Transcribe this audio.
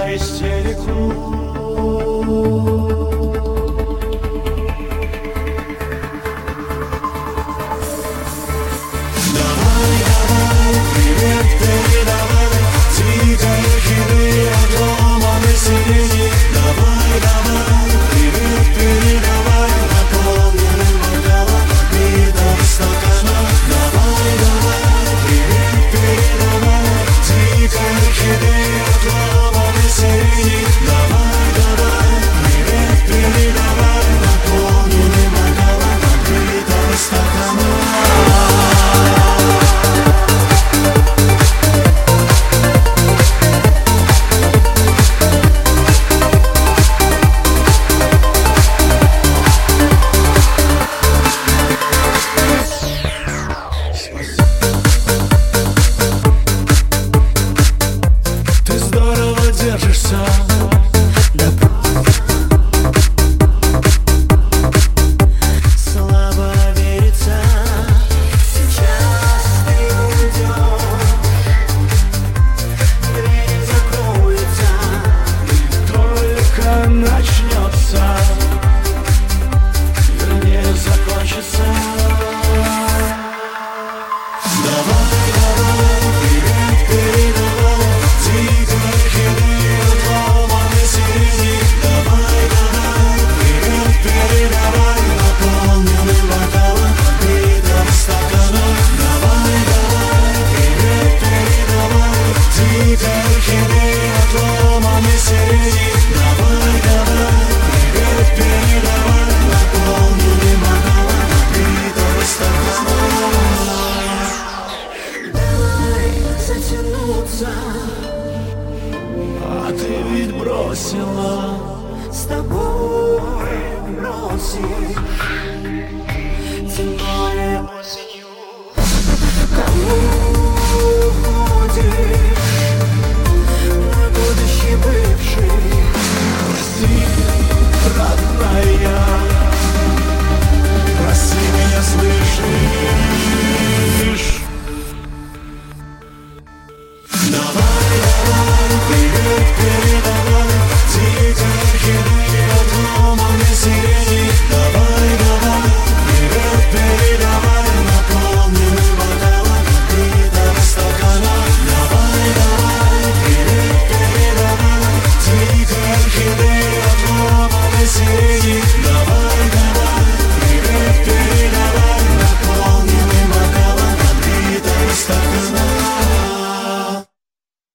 на истерику. Держишься, слабо верится, сейчас ты уйдешь, дверь закроется, и только начнется, вернее закончится. Давай, давай, привет передавай, тихо хиты отломанной сирени. Давай, давай, привет передавай, наполненным бокалом битого стакана. Давай, давай, привет передавай, тихо хиты отломанной сирени. Давай, давай, привет передавай, наполненным бокалом битого стакана. затянуться, А ты ведь бросила, с тобой бросишь, тем более осень.